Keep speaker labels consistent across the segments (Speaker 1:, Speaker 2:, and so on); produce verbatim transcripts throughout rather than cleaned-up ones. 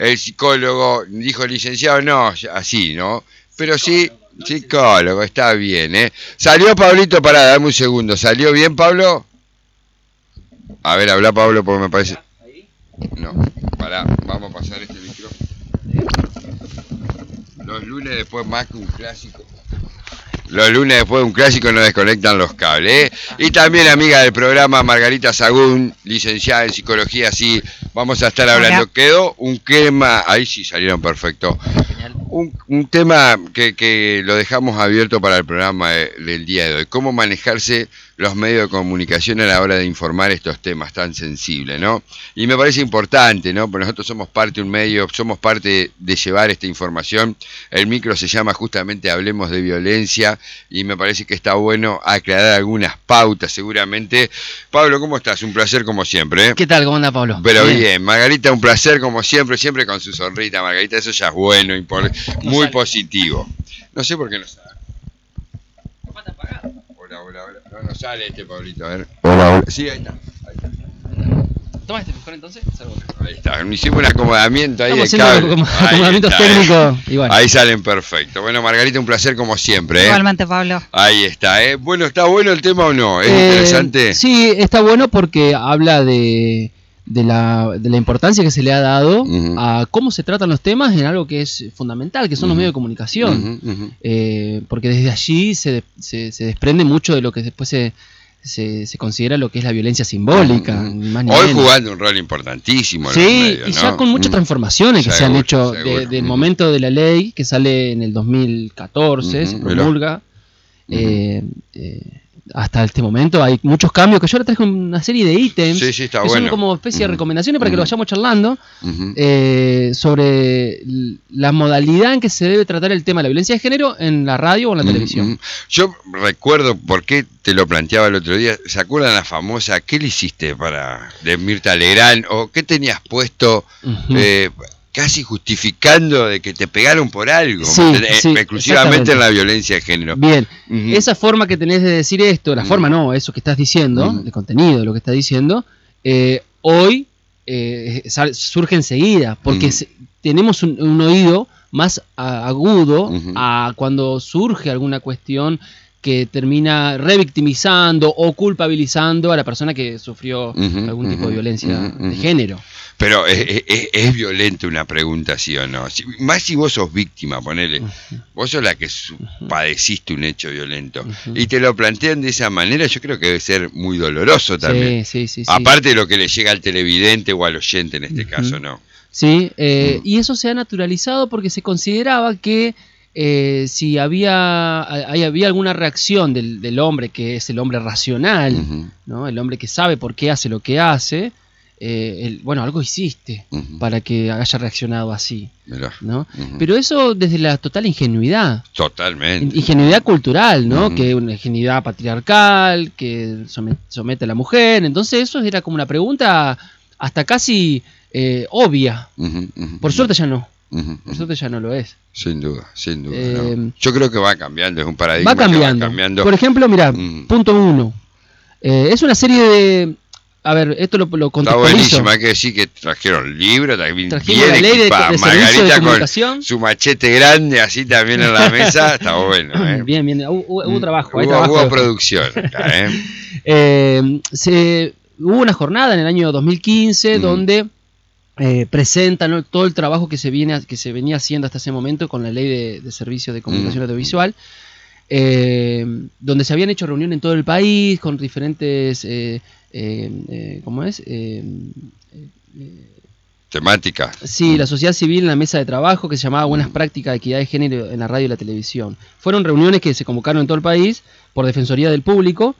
Speaker 1: el psicólogo dijo licenciado, no, así, ¿no? Pero sí, psicólogo, está bien, ¿eh? Salió Pablito, pará, dame un segundo. ¿Salió bien, Pablo? A ver, habla Pablo porque me parece... No, pará, vamos a pasar este micrófono. Los lunes después más que un clásico. Los lunes después de un clásico nos desconectan los cables, ¿eh? Y también amiga del programa Margarita Sagún, licenciada en psicología, sí, vamos a estar hablando. Hola. Quedó un tema, ahí sí salieron perfecto. Un, un tema que, que lo dejamos abierto para el programa de, del día de hoy. Cómo manejarse los medios de comunicación a la hora de informar estos temas tan sensibles, ¿no? Y me parece importante, ¿no? Porque nosotros somos parte de un medio, somos parte de llevar esta información. El micro se llama justamente Hablemos de Violencia y me parece que está bueno aclarar algunas pautas seguramente. Pablo, ¿cómo estás? Un placer como siempre, ¿eh?
Speaker 2: ¿Qué tal? ¿Cómo anda, Pablo?
Speaker 1: Pero bien. bien, Margarita, un placer como siempre, siempre con su sonrita, Margarita, eso ya es bueno, y por, muy no positivo. No sé por qué no sale. Hola, hola, hola. No, no sale este, Pablito, a ver. Hola, hola. Sí, ahí está. Ahí está.
Speaker 2: Toma este mejor entonces. Salvo.
Speaker 1: Ahí está. Hicimos un acomodamiento ahí
Speaker 2: Estamos
Speaker 1: de cable.
Speaker 2: Como, acomodamientos
Speaker 1: está,
Speaker 2: técnicos.
Speaker 1: Eh.
Speaker 2: Igual.
Speaker 1: Ahí salen perfecto. Bueno, Margarita, un placer como siempre. ¿eh?
Speaker 3: Igualmente, Pablo.
Speaker 1: Ahí está. ¿eh? Bueno, ¿está bueno el tema o no? ¿Es
Speaker 2: eh,
Speaker 1: interesante?
Speaker 2: Sí, está bueno porque habla de, de, la, de la importancia que se le ha dado uh-huh. a cómo se tratan los temas en algo que es fundamental, que son uh-huh. los medios de comunicación. Uh-huh, uh-huh. Eh, porque desde allí se, se, se desprende mucho de lo que después se... Se, se considera lo que es la violencia simbólica.
Speaker 1: Uh-huh.
Speaker 2: Ni más ni
Speaker 1: Hoy
Speaker 2: menos.
Speaker 1: Jugando un rol importantísimo.
Speaker 2: Sí,
Speaker 1: en los medios,
Speaker 2: y
Speaker 1: ¿no?
Speaker 2: ya con muchas uh-huh. transformaciones que seguro, se han hecho
Speaker 1: seguro.
Speaker 2: de, del uh-huh. momento de la ley que sale en el dos mil catorce, uh-huh. se promulga, uh-huh. eh, eh, hasta este momento hay muchos cambios que yo ahora traje una serie de ítems
Speaker 1: sí, sí, está
Speaker 2: que
Speaker 1: bueno.
Speaker 2: son como especie uh-huh. de recomendaciones para uh-huh. que lo vayamos charlando
Speaker 1: uh-huh.
Speaker 2: eh, sobre la modalidad en que se debe tratar el tema de la violencia de género en la radio o en la uh-huh. televisión.
Speaker 1: Yo recuerdo por qué te lo planteaba el otro día. ¿Se acuerdan la famosa qué le hiciste para de Mirta Legrand o qué tenías puesto uh-huh. eh, casi justificando de que te pegaron por algo,
Speaker 2: sí, sí,
Speaker 1: exclusivamente en la violencia de género?
Speaker 2: Bien, uh-huh. esa forma que tenés de decir esto, la uh-huh. forma no, eso que estás diciendo, uh-huh. el contenido de lo que estás diciendo, eh, hoy eh, surge enseguida, porque uh-huh. se, tenemos un, un oído más agudo uh-huh. a cuando surge alguna cuestión que termina revictimizando o culpabilizando a la persona que sufrió uh-huh, algún uh-huh, tipo de violencia uh-huh, de género.
Speaker 1: Pero es, es, es violenta una pregunta, ¿sí o no? Si, más si vos sos víctima, ponele. Uh-huh. Vos sos la que su, uh-huh. padeciste un hecho violento. Uh-huh. Y te lo plantean de esa manera, yo creo que debe ser muy doloroso también.
Speaker 2: Sí, sí, sí,
Speaker 1: aparte
Speaker 2: sí.
Speaker 1: de lo que le llega al televidente o al oyente en este uh-huh. caso, ¿no?
Speaker 2: Sí, eh, uh-huh. y eso se ha naturalizado porque se consideraba que Eh, si había, había alguna reacción del, del hombre que es el hombre racional, uh-huh. ¿no? El hombre que sabe por qué hace lo que hace, eh, el, bueno, algo hiciste uh-huh. para que haya reaccionado así, ¿no? Uh-huh. Pero eso desde la total ingenuidad.
Speaker 1: Totalmente.
Speaker 2: Ingenuidad cultural, ¿no?
Speaker 1: Uh-huh.
Speaker 2: Que una ingenuidad patriarcal, que somete, somete a la mujer. Entonces eso era como una pregunta hasta casi eh, obvia. Uh-huh. Uh-huh. Por suerte ya no. Uh-huh. Por suerte ya no lo es.
Speaker 1: Sin duda, sin duda.
Speaker 2: Eh,
Speaker 1: ¿no? Yo creo que va cambiando, es un paradigma
Speaker 2: va cambiando.
Speaker 1: que va cambiando.
Speaker 2: Por ejemplo, mira, uh-huh. punto uno. Eh, es una serie de... A ver, esto lo, lo contextualizo.
Speaker 1: Está buenísimo, hay que decir que trajeron libros,
Speaker 2: trajeron bien la ley de, de
Speaker 1: Margarita de con su machete grande así también en la mesa, está bueno. ¿eh?
Speaker 2: Bien, bien, hubo, hubo trabajo.
Speaker 1: Hubo,
Speaker 2: hay trabajo
Speaker 1: hubo producción. Acá, ¿eh?
Speaker 2: eh, se, hubo una jornada en el año dos mil quince uh-huh. donde... Eh, presenta, ¿no? todo el trabajo que se viene que se venía haciendo hasta ese momento con la ley de, de servicios de comunicación mm. audiovisual, eh, donde se habían hecho reuniones en todo el país con diferentes eh, eh, eh, ¿cómo es? Eh, eh,
Speaker 1: temática.
Speaker 2: Sí, la sociedad civil en la mesa de trabajo que se llamaba Buenas Prácticas de Equidad de Género en la radio y la televisión. Fueron reuniones que se convocaron en todo el país por Defensoría del Público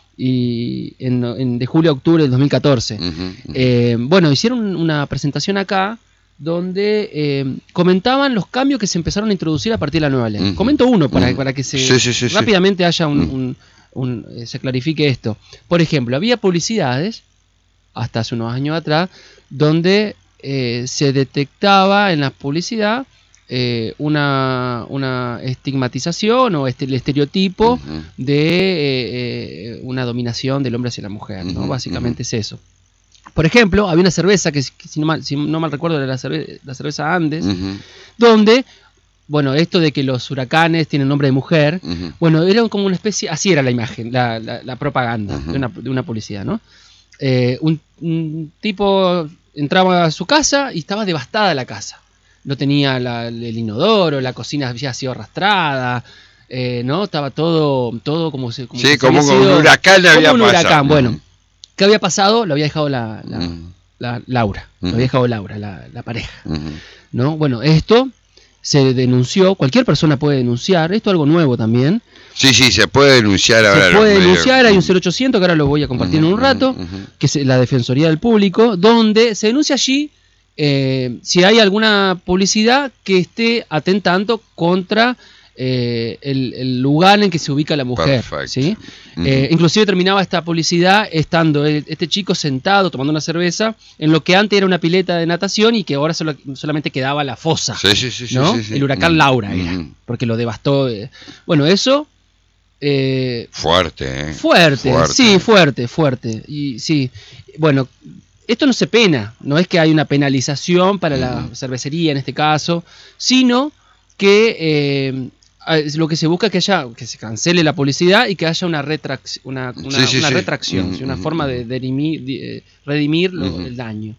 Speaker 2: y en, en de julio a octubre del dos mil catorce. Uh-huh, uh-huh. Eh, bueno, hicieron una presentación acá donde eh, comentaban los cambios que se empezaron a introducir a partir de la nueva ley. Uh-huh. Comento uno para, uh-huh. para que se
Speaker 1: sí, sí, sí,
Speaker 2: rápidamente
Speaker 1: sí.
Speaker 2: haya un, un, un, un, se clarifique esto. Por ejemplo, había publicidades, hasta hace unos años atrás, donde eh, se detectaba en la publicidad Eh, una, una estigmatización o este, el estereotipo uh-huh. de eh, eh, una dominación del hombre hacia la mujer, ¿no? Uh-huh. Básicamente uh-huh. es eso. Por ejemplo, había una cerveza, que, que si, no mal, si no mal recuerdo era la, cerve la cerveza Andes,
Speaker 1: uh-huh.
Speaker 2: donde, bueno, esto de que los huracanes tienen nombre de mujer,
Speaker 1: uh-huh.
Speaker 2: bueno, era como una especie, así era la imagen, la, la, la propaganda uh-huh. de, una, de una publicidad, ¿no? Eh, un, un tipo entraba a su casa y estaba devastada la casa. No tenía la, el inodoro, la cocina había sido arrastrada, eh, ¿no? Estaba todo, todo como se como
Speaker 1: Sí, como, como un huracán le había
Speaker 2: como un
Speaker 1: pasado.
Speaker 2: Huracán. Bueno, ¿qué había pasado? Lo había dejado la, la,
Speaker 1: uh-huh.
Speaker 2: la Laura, uh-huh. lo había dejado Laura, la, la pareja,
Speaker 1: uh-huh.
Speaker 2: ¿no? Bueno, esto se denunció, cualquier persona puede denunciar, esto es algo nuevo también.
Speaker 1: Sí, sí, se puede denunciar
Speaker 2: se
Speaker 1: ahora.
Speaker 2: Se puede denunciar, medios. Hay un cero ochocientos que ahora lo voy a compartir uh-huh, en un rato, uh-huh. que es la Defensoría del Público, donde se denuncia allí eh, si hay alguna publicidad que esté atentando contra eh, el, el lugar en que se ubica la mujer. ¿Sí? Uh-huh. eh, inclusive terminaba esta publicidad estando el, este chico sentado tomando una cerveza en lo que antes era una pileta de natación y que ahora solo, solamente quedaba la fosa.
Speaker 1: Sí, sí, sí,
Speaker 2: ¿no?
Speaker 1: sí, sí, sí.
Speaker 2: El huracán uh-huh. Laura era, uh-huh. porque lo devastó. Eh. Bueno, eso... Eh,
Speaker 1: fuerte, ¿eh?
Speaker 2: Fuerte, fuerte, sí, fuerte, fuerte. Y sí, bueno, esto no se pena, no es que hay una penalización para uh-huh. la cervecería en este caso, sino que eh, lo que se busca es que haya, que se cancele la publicidad y que haya una, retrac una, una, sí, sí, una sí. retracción, uh-huh. ¿sí? una forma de, de redimir, de redimir lo, uh-huh. el daño.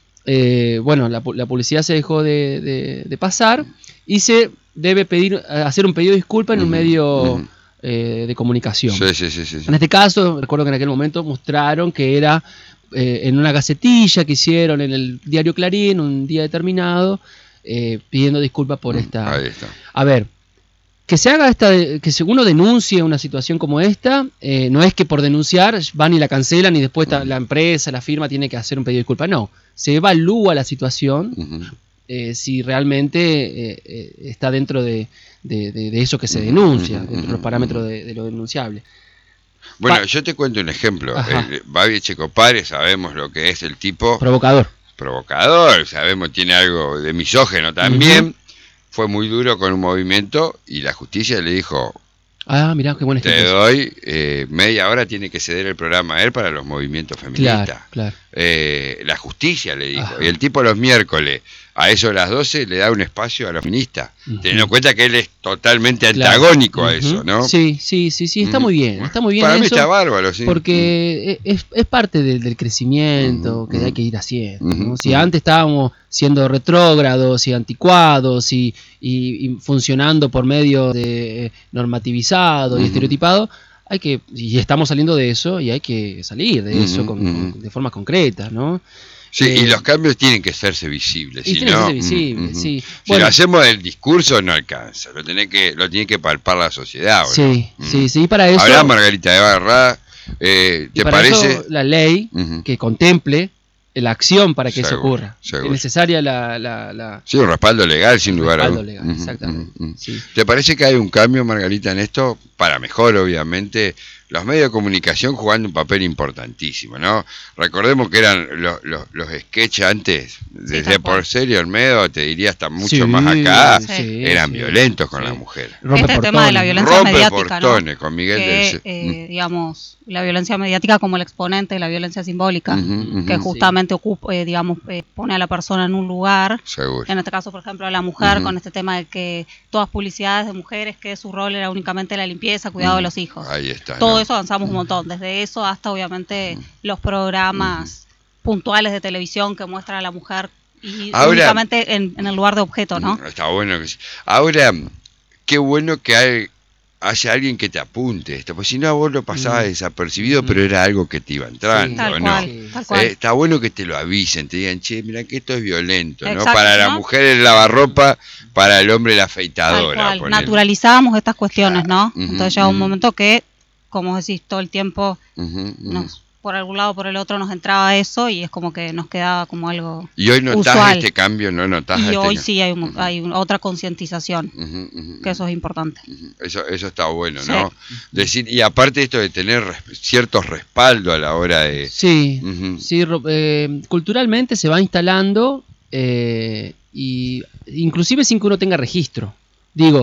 Speaker 2: Eh, bueno, la, la publicidad se dejó de, de, de pasar y se debe pedir, hacer un pedido de disculpa en uh-huh. un medio... Uh-huh. Eh, de comunicación.
Speaker 1: Sí, sí, sí, sí, sí.
Speaker 2: En este caso, recuerdo que en aquel momento mostraron que era eh, en una gacetilla que hicieron en el diario Clarín un día determinado, eh, pidiendo disculpas por esta.
Speaker 1: Ahí está.
Speaker 2: A ver, que se haga esta, que si uno denuncie una situación como esta, eh, no es que por denunciar van y la cancelan y después uh-huh. la empresa, la firma tiene que hacer un pedido de disculpas. No, se evalúa la situación. Uh-huh. Eh, si realmente eh, eh, está dentro de, de, de, de eso que se denuncia, dentro de los parámetros de, de lo denunciable.
Speaker 1: Bueno,
Speaker 2: pa
Speaker 1: yo te cuento un ejemplo. Eh, Babi Echecopare, sabemos lo que es el tipo...
Speaker 2: Provocador.
Speaker 1: Provocador, sabemos, tiene algo de misógeno también. Uh-huh. Fue muy duro con un movimiento y la justicia le dijo...
Speaker 2: Ah, mirá, qué buen ejemplo.
Speaker 1: Te doy eh, media hora, tiene que ceder el programa a él para los movimientos feministas.
Speaker 2: Claro, claro.
Speaker 1: Eh, la justicia le dijo.
Speaker 2: Ajá.
Speaker 1: Y el tipo los miércoles, a eso a las doce, le da un espacio a los feministas. Uh-huh. Teniendo en cuenta que él es totalmente claro. antagónico uh-huh. a eso, ¿no?
Speaker 2: Sí, sí, sí, sí, está uh-huh. muy bien. Está muy bien
Speaker 1: para
Speaker 2: eso,
Speaker 1: mí está bárbaro, sí.
Speaker 2: Porque uh-huh. es, es parte del, del crecimiento uh-huh. que hay que ir haciendo.
Speaker 1: Uh-huh.
Speaker 2: ¿no? Si uh-huh. antes estábamos siendo retrógrados y anticuados y, y, y funcionando por medio de normativizado uh-huh. y estereotipado, hay que, y estamos saliendo de eso y hay que salir de eso uh-huh. con, con, de forma concreta, ¿no?
Speaker 1: Sí,
Speaker 2: eh,
Speaker 1: y los cambios tienen que serse visibles.
Speaker 2: Y
Speaker 1: si
Speaker 2: tienen
Speaker 1: no,
Speaker 2: que ser visibles, uh-huh. sí.
Speaker 1: Si
Speaker 2: bueno,
Speaker 1: lo hacemos del discurso no alcanza, lo tiene que, lo tiene que palpar la sociedad.
Speaker 2: Sí,
Speaker 1: ¿no?
Speaker 2: sí, sí, para eso...
Speaker 1: Habrá Margarita de Barra, eh, ¿te
Speaker 2: para
Speaker 1: parece?
Speaker 2: Eso, la ley uh-huh. que contemple la acción para que
Speaker 1: seguro,
Speaker 2: eso ocurra.
Speaker 1: Seguro.
Speaker 2: Es necesaria la, la, la...
Speaker 1: Sí, un respaldo legal, sin lugar a dudas.
Speaker 2: Un respaldo legal, uh-huh, exactamente.
Speaker 1: Uh-huh.
Speaker 2: Sí.
Speaker 1: ¿Te parece que hay un cambio, Margarita, en esto? Para mejor, obviamente. Los medios de comunicación jugando un papel importantísimo, ¿no? Recordemos que eran los, los, los sketches antes, desde sí, por serio el medio, te diría hasta mucho sí, más acá, sí, eran sí, violentos con sí. la mujer.
Speaker 3: Rompe este portones. Tema de la violencia
Speaker 1: Rompe
Speaker 3: mediática,
Speaker 1: portones,
Speaker 3: ¿no?
Speaker 1: con Miguel
Speaker 3: que,
Speaker 1: del...
Speaker 3: eh, digamos, la violencia mediática como el exponente de la violencia simbólica, uh-huh, uh-huh, que justamente sí. ocupa, eh, digamos, eh, pone a la persona en un lugar.
Speaker 1: Seguro.
Speaker 3: En este caso, por ejemplo, a la mujer, uh-huh. con este tema de que todas publicidades de mujeres, que su rol era únicamente la limpieza, cuidado uh-huh. de los hijos.
Speaker 1: Ahí está.
Speaker 3: Todo
Speaker 1: ¿no?
Speaker 3: eso avanzamos un montón, desde eso hasta obviamente uh-huh. los programas uh-huh. puntuales de televisión que muestran a la mujer y ahora, únicamente en, en el lugar de objeto, ¿no?
Speaker 1: Está bueno. Que, ahora, qué bueno que hay, haya alguien que te apunte esto, porque si no vos lo pasabas uh-huh. desapercibido, uh-huh. pero era algo que te iba entrando,
Speaker 3: sí, tal
Speaker 1: ¿no?
Speaker 3: Cual, tal cual.
Speaker 1: Eh, está bueno que te lo avisen, te digan, che, mira que esto es violento,
Speaker 3: exacto,
Speaker 1: ¿no? Para ¿no? la mujer el lavarropa, para el hombre la afeitadora.
Speaker 3: Naturalizábamos estas cuestiones, ¿no?
Speaker 1: Uh-huh,
Speaker 3: Entonces llega
Speaker 1: uh-huh.
Speaker 3: un momento que, como decís, todo el tiempo
Speaker 1: uh-huh, uh-huh.
Speaker 3: nos, por algún lado o por el otro nos entraba eso y es como que nos quedaba como algo
Speaker 1: ¿Y hoy notás
Speaker 3: usual.
Speaker 1: este cambio? ¿No notás
Speaker 3: Y
Speaker 1: este
Speaker 3: hoy
Speaker 1: cambio?
Speaker 3: sí hay, un,
Speaker 1: uh-huh.
Speaker 3: hay un, otra concientización, uh-huh, uh-huh, que eso es importante.
Speaker 1: Uh-huh. Eso, eso está bueno,
Speaker 3: sí.
Speaker 1: ¿no? Decir, y aparte esto de tener res, ciertos respaldos a la hora de...
Speaker 2: Sí,
Speaker 1: uh-huh.
Speaker 2: sí eh, culturalmente se va instalando eh, y inclusive sin que uno tenga registro. Digo,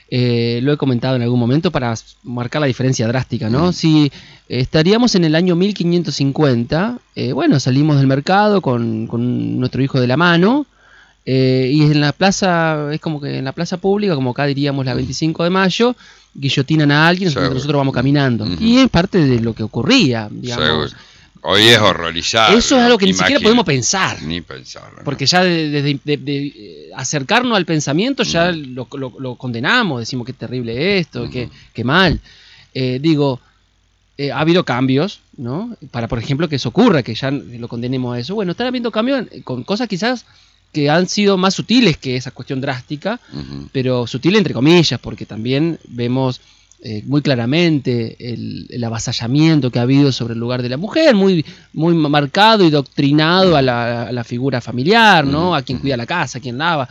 Speaker 2: eh, lo he comentado en algún momento para marcar la diferencia drástica, ¿no? Mm. Si estaríamos en el año mil quinientos cincuenta, eh, bueno, salimos del mercado con, con nuestro hijo de la mano, eh, y en la plaza, es como que en la plaza pública, como acá diríamos la veinticinco de mayo, guillotinan a alguien, Seguro. nosotros vamos caminando. Uh-huh. Y es parte de lo que ocurría, digamos.
Speaker 1: Seguro. Hoy es horrorizado.
Speaker 2: Eso es algo que ni siquiera podemos pensar.
Speaker 1: Ni pensarlo. ¿No?
Speaker 2: Porque ya desde de, de, de, de acercarnos al pensamiento ya uh-huh. lo, lo, lo condenamos, decimos qué terrible esto, uh-huh. qué, qué mal. Eh, digo, eh, ha habido cambios, ¿no? Para, por ejemplo, que eso ocurra, que ya lo condenemos a eso. Bueno, están habiendo cambios con cosas quizás que han sido más sutiles que esa cuestión drástica, uh-huh. pero sutil entre comillas, porque también vemos eh, muy claramente el, el avasallamiento que ha habido sobre el lugar de la mujer, muy, muy marcado y doctrinado uh-huh. a, la, a la figura familiar, ¿no? Uh-huh. A quien cuida la casa, a quien lava.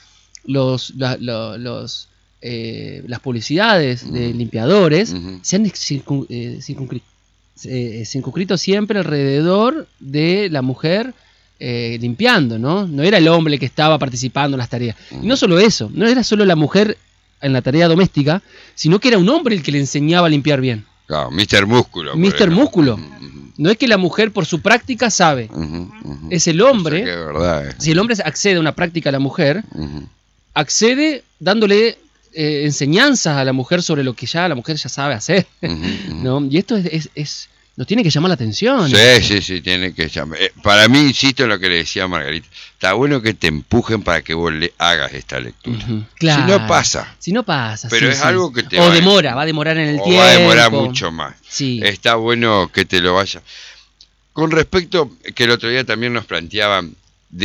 Speaker 2: Los, la, lo, los, eh, las publicidades uh-huh. de limpiadores uh-huh. se han circun, eh, circunscrito, eh, circunscrito siempre alrededor de la mujer Eh, limpiando, ¿no? No era el hombre el que estaba participando en las tareas. Uh-huh. Y no solo eso, no era solo la mujer en la tarea doméstica, sino que era un hombre el que le enseñaba a limpiar bien.
Speaker 1: Claro, míster Músculo.
Speaker 2: míster Músculo. Uh-huh. No es que la mujer por su práctica sabe. Uh-huh, uh-huh. Es el hombre. O sea que es verdad, eh. Si el hombre accede a una práctica a la mujer, uh-huh. accede dándole eh, enseñanzas a la mujer sobre lo que ya la mujer ya sabe hacer. Uh-huh, ¿no? Y esto es... es, es nos tiene que llamar la atención.
Speaker 1: Sí, ¿no? sí, sí, tiene que llamar. Eh, para mí, insisto en lo que le decía Margarita, está bueno que te empujen para que vos le hagas esta lectura. Uh-huh.
Speaker 2: Claro.
Speaker 1: Si no pasa.
Speaker 2: Si no pasa.
Speaker 1: Pero
Speaker 2: sí,
Speaker 1: es
Speaker 2: sí.
Speaker 1: algo que te
Speaker 2: O
Speaker 1: va
Speaker 2: demora, a... va a demorar en el
Speaker 1: o
Speaker 2: tiempo.
Speaker 1: va a demorar mucho más.
Speaker 2: Sí.
Speaker 1: Está bueno que te lo vayas. Con respecto, que el otro día también nos planteaban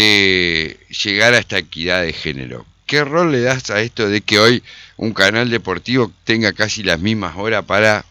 Speaker 1: de llegar a esta equidad de género. ¿Qué rol le das a esto de que hoy un canal deportivo tenga casi las mismas horas para...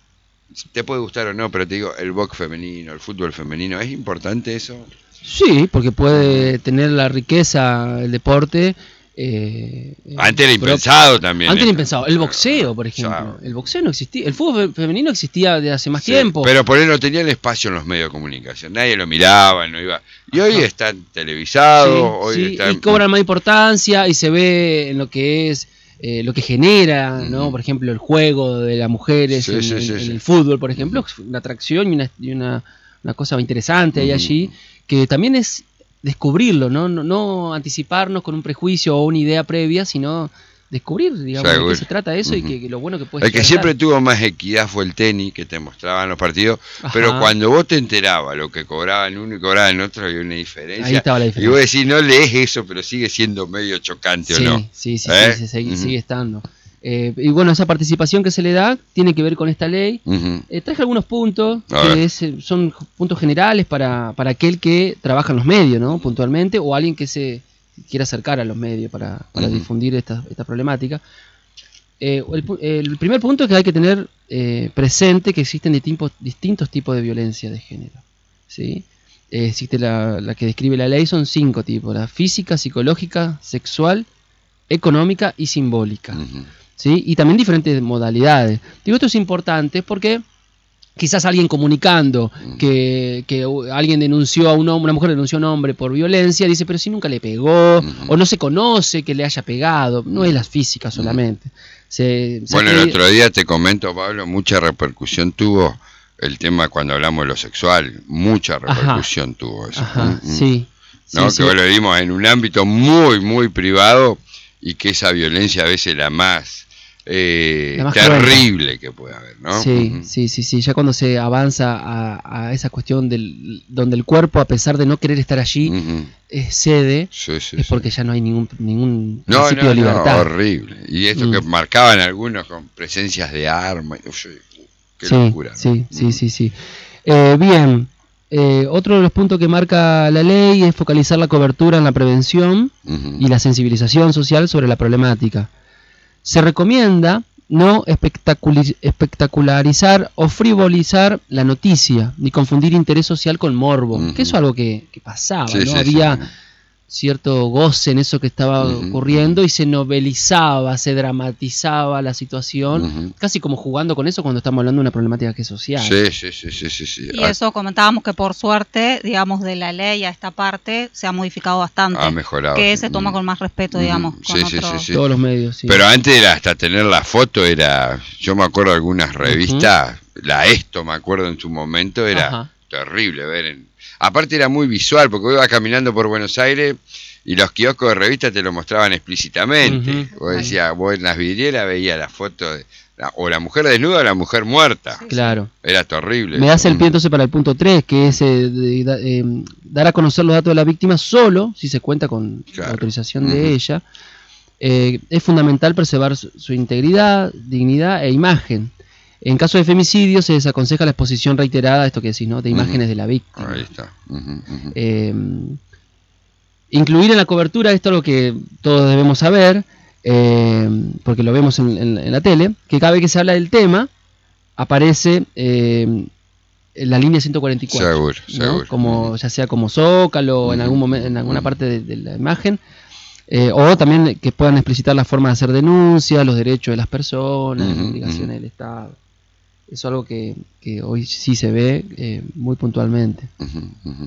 Speaker 1: Te puede gustar o no, pero te digo, el box femenino, el fútbol femenino, ¿es importante eso?
Speaker 2: Sí, porque puede tener la riqueza el deporte. Eh,
Speaker 1: antes era impensado también.
Speaker 2: Antes era impensado. El boxeo, por ejemplo. Chao. El boxeo no existía. El fútbol femenino existía de hace más sí, tiempo.
Speaker 1: Pero por él no tenía el espacio en los medios de comunicación. Nadie lo miraba, no iba. Y hoy Ajá. están televisados. Sí, hoy
Speaker 2: sí,
Speaker 1: están...
Speaker 2: y cobran más importancia y se ve en lo que es. Eh, lo que genera, ¿no? Por ejemplo, el juego de las mujeres sí, en, sí, sí, en, en sí. el fútbol, por ejemplo, una atracción y una, y una, una cosa interesante uh-huh. hay allí, que también es descubrirlo, ¿no? No, no anticiparnos con un prejuicio o una idea previa, sino descubrir, digamos, de qué se trata eso uh-huh. y que, que lo bueno que puede
Speaker 1: ser. El que siempre tuvo más equidad fue el tenis, que te mostraban los partidos, Ajá. pero cuando vos te enterabas lo que cobraban uno y cobraban otro, había una diferencia.
Speaker 2: Ahí estaba la diferencia.
Speaker 1: Y vos decís, no lees eso, pero sigue siendo medio chocante,
Speaker 2: sí,
Speaker 1: ¿o no?
Speaker 2: Sí, sí,
Speaker 1: ¿Eh?
Speaker 2: sí, sí, sigue, uh-huh. sigue estando. Eh, y bueno, esa participación que se le da tiene que ver con esta ley. Uh-huh. Eh, traje algunos puntos, que es, son puntos generales para, para aquel que trabaja en los medios, ¿no? Puntualmente, o alguien que se quiera acercar a los medios para, para uh-huh. difundir esta, esta problemática. Eh, el, el primer punto es que hay que tener eh, presente que existen distintos, distintos tipos de violencia de género, ¿sí? Eh, existe la, la que describe la ley, son cinco tipos: la física, psicológica, sexual, económica y simbólica, uh-huh. ¿sí? Y también diferentes modalidades. Digo, esto es importante porque quizás alguien comunicando que, que alguien denunció a un hombre, una mujer denunció a un hombre por violencia, dice, pero si nunca le pegó, uh-huh. o no se conoce que le haya pegado. No es la física solamente. Se, se
Speaker 1: bueno,
Speaker 2: cree...
Speaker 1: el otro día te comento, Pablo, mucha repercusión tuvo el tema cuando hablamos de lo sexual. Mucha repercusión Ajá. tuvo eso.
Speaker 2: Ajá, ¿Mm? sí.
Speaker 1: ¿No?
Speaker 2: Sí,
Speaker 1: que
Speaker 2: sí.
Speaker 1: lo vimos en un ámbito muy, muy privado y que esa violencia a veces la más... Eh, la más terrible cruenta. Que puede haber, ¿no?
Speaker 2: Sí,
Speaker 1: uh-huh. sí,
Speaker 2: sí, sí, ya cuando se avanza a, a esa cuestión del donde el cuerpo, a pesar de no querer estar allí, uh-huh. eh, cede, sí, sí, es porque sí. ya no hay ningún ningún
Speaker 1: no,
Speaker 2: principio
Speaker 1: no,
Speaker 2: de libertad.
Speaker 1: No, horrible. Y esto mm. que marcaban algunos con presencias de armas, uf, qué
Speaker 2: sí,
Speaker 1: locura, ¿no?
Speaker 2: Sí,
Speaker 1: mm.
Speaker 2: sí, sí, sí. Eh, bien, eh, otro de los puntos que marca la ley es focalizar la cobertura en la prevención uh-huh. y la sensibilización social sobre la problemática. Se recomienda no espectacularizar o frivolizar la noticia, ni confundir interés social con morbo, uh-huh. que eso es algo que, que pasaba, sí, ¿no? Sí, Había, cierto goce en eso que estaba
Speaker 1: uh-huh.
Speaker 2: ocurriendo y se novelizaba, se dramatizaba la situación,
Speaker 1: uh-huh.
Speaker 2: casi como jugando con eso cuando estamos hablando de una problemática que es social.
Speaker 1: Sí, sí, sí, sí, sí, sí.
Speaker 3: Y eso comentábamos que por suerte, digamos, de la ley a esta parte se ha modificado bastante.
Speaker 1: Ha mejorado.
Speaker 3: Que se toma con más respeto, uh-huh. digamos,
Speaker 1: sí,
Speaker 3: con
Speaker 1: sí,
Speaker 3: otros...
Speaker 1: sí, sí.
Speaker 2: Todos los medios, sí.
Speaker 1: Pero antes era hasta tener la foto, era, yo me acuerdo de algunas revistas, uh-huh. la Esto me acuerdo en su momento, era Ajá. terrible ver. En, aparte era muy visual, porque iba caminando por Buenos Aires y los kioscos de revistas te lo mostraban explícitamente. Uh-huh. Vos decías, vos en las vidrieras veías la foto de la, o la mujer desnuda o la mujer muerta.
Speaker 2: Sí, claro.
Speaker 1: Era terrible.
Speaker 2: Me hace el pie entonces para el punto tres, que es eh, de, de, eh, dar a conocer los datos de la víctima solo si se cuenta con claro. la autorización uh-huh. de ella. Eh, es fundamental preservar su, su integridad, dignidad e imagen. En caso de femicidio se desaconseja la exposición reiterada, esto que decís, ¿no?, de imágenes uh-huh. de la víctima.
Speaker 1: Ahí está. Uh-huh, uh-huh.
Speaker 2: Eh, incluir en la cobertura, esto es lo que todos debemos saber, eh, porque lo vemos en, en, en la tele, que cada vez que se habla del tema, aparece eh, en la línea ciento cuarenta y cuatro.
Speaker 1: Seguro,
Speaker 2: ¿no?
Speaker 1: seguro.
Speaker 2: Como,
Speaker 1: uh-huh.
Speaker 2: ya sea como zócalo, uh-huh. en, algún momento, en alguna uh-huh. parte de, de la imagen. Eh, o también que puedan explicitar la forma de hacer denuncias, los derechos de las personas, uh-huh, las obligaciones uh-huh. del Estado. Eso es algo que, que hoy sí se ve eh, muy puntualmente.
Speaker 1: Uh-huh, uh-huh.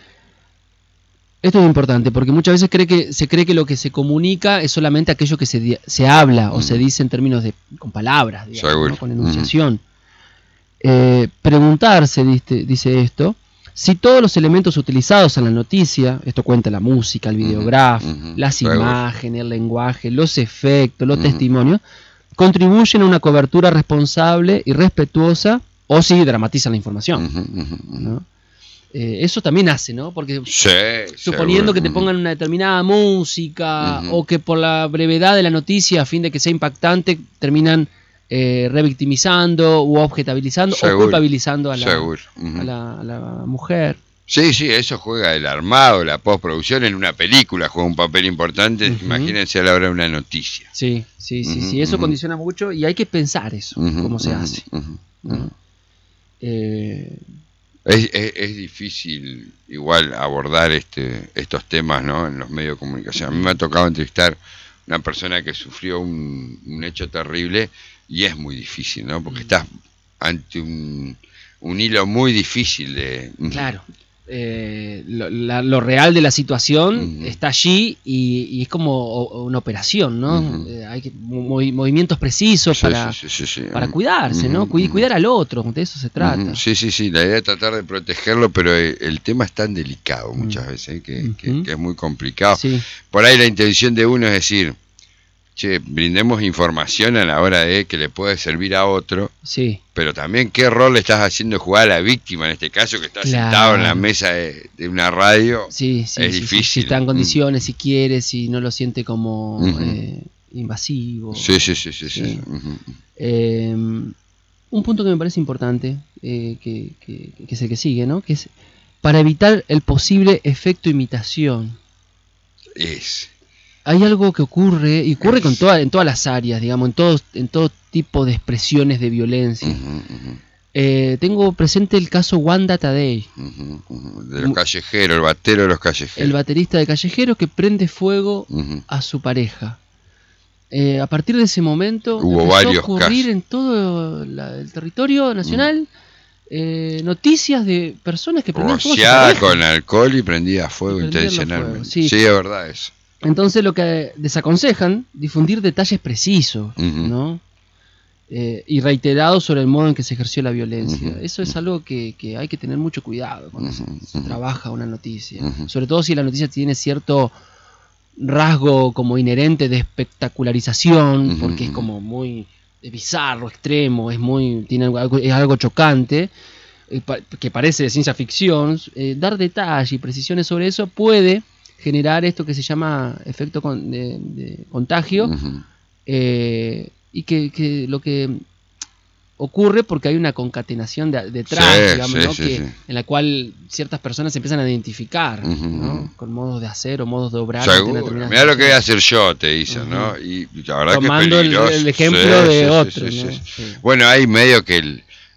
Speaker 2: Esto es importante porque muchas veces cree que, se cree que lo que se comunica es solamente aquello que se, se habla uh-huh. o se dice en términos de con palabras, digamos, ¿no? Con enunciación. Uh-huh. Eh, preguntarse, dice, dice esto, si todos los elementos utilizados en la noticia, esto cuenta la música, el videógrafo, uh-huh. las
Speaker 1: Luego.
Speaker 2: imágenes, el lenguaje, los efectos, los uh-huh. testimonios, contribuyen a una cobertura responsable y respetuosa o si dramatizan la información.
Speaker 1: Uh-huh, uh-huh.
Speaker 2: ¿no? Eh, eso también hace, ¿no? Porque
Speaker 1: sí,
Speaker 2: suponiendo
Speaker 1: seguro.
Speaker 2: que te pongan una determinada música
Speaker 1: uh-huh.
Speaker 2: o que por la brevedad de la noticia, a fin de que sea impactante, terminan eh, revictimizando u objetabilizando seguro. o culpabilizando a la, uh-huh. a, la, a la mujer.
Speaker 1: Sí, sí, eso juega el armado, la postproducción en una película, juega un papel importante, uh-huh. imagínense a la hora de una noticia.
Speaker 2: Sí, sí, sí, uh-huh, sí, eso uh-huh. condiciona mucho y hay que pensar eso, uh-huh, cómo se uh-huh, hace. Uh-huh, ¿no? eh,
Speaker 1: es, es, es difícil igual abordar este, estos temas, ¿no?, en los medios de comunicación. A mí me ha tocado entrevistar una persona que sufrió un, un hecho terrible y es muy difícil, ¿no?, porque uh-huh. estás ante un, un hilo muy difícil de...
Speaker 2: Claro. Eh, lo, la, lo real de la situación uh-huh. está allí y, y es como una operación, ¿no? Uh-huh. Eh, hay que, movi, movimientos precisos sí, para, sí, sí, sí. para cuidarse, uh-huh. ¿no? Cuid, cuidar al otro, de eso se trata.
Speaker 1: Uh-huh. Sí, sí, sí, la idea es tratar de protegerlo, pero el, el tema es tan delicado muchas uh-huh. veces, ¿eh? que, uh-huh. que, que es muy complicado. Sí. Por ahí la intención de uno es decir, che, brindemos información a la hora de que le puede servir a otro,
Speaker 2: sí.
Speaker 1: pero también qué rol le estás haciendo jugar a la víctima en este caso, que está claro. sentado en la mesa de, de una radio,
Speaker 2: sí, sí,
Speaker 1: es
Speaker 2: sí,
Speaker 1: difícil.
Speaker 2: Sí, si está en condiciones, mm. si quiere, si no lo siente como uh-huh. eh, invasivo.
Speaker 1: Sí, sí, sí, sí. sí. sí. Uh-huh.
Speaker 2: Eh, un punto que me parece importante, eh, que, que, que es el que sigue, ¿no? Que es para evitar el posible efecto imitación.
Speaker 1: Es...
Speaker 2: Hay algo que ocurre, y ocurre con toda, en todas las áreas, digamos, en todo, en todo tipo de expresiones de violencia. Uh-huh, uh-huh. Eh, tengo presente el caso Wanda Tadei.
Speaker 1: Uh-huh, uh-huh. De los callejeros, el batero de los callejeros.
Speaker 2: El baterista de Callejeros que prende fuego uh-huh. a su pareja. Eh, a partir de ese momento
Speaker 1: hubo
Speaker 2: empezó
Speaker 1: varios
Speaker 2: a ocurrir
Speaker 1: casos.
Speaker 2: En todo la, el territorio nacional uh-huh. eh, noticias de personas que prendían fuego a su pareja.
Speaker 1: Con alcohol y prendía fuego intencionalmente. Fuego. Sí. sí, es verdad eso.
Speaker 2: Entonces lo que desaconsejan, difundir detalles precisos,
Speaker 1: uh-huh.
Speaker 2: ¿no? Eh, y reiterados sobre el modo en que se ejerció la violencia. Uh-huh. Eso es algo que, que hay que tener mucho cuidado cuando uh-huh. se, se trabaja una noticia. Uh-huh. Sobre todo si la noticia tiene cierto rasgo como inherente de espectacularización, uh-huh. porque es como muy bizarro, extremo, es muy tiene algo, es algo chocante, eh, pa, que parece de ciencia ficción. Eh, dar detalle y precisiones sobre eso puede generar esto que se llama efecto con, de, de contagio uh-huh. eh, y que, que lo que ocurre porque hay una concatenación de, detrás,
Speaker 1: sí,
Speaker 2: digamos,
Speaker 1: sí,
Speaker 2: ¿no?
Speaker 1: sí,
Speaker 2: que,
Speaker 1: sí.
Speaker 2: en la cual ciertas personas se empiezan a identificar uh-huh. ¿no? con modos de hacer o modos de obrar.
Speaker 1: Mirá lo que voy a hacer yo, te dicen, uh-huh. ¿no? Y la verdad
Speaker 2: tomando
Speaker 1: que es peligroso.
Speaker 2: el, el ejemplo
Speaker 1: sí,
Speaker 2: de
Speaker 1: sí,
Speaker 2: otro.
Speaker 1: sí,
Speaker 2: ¿no?
Speaker 1: sí, sí. Sí. Bueno, hay medio que el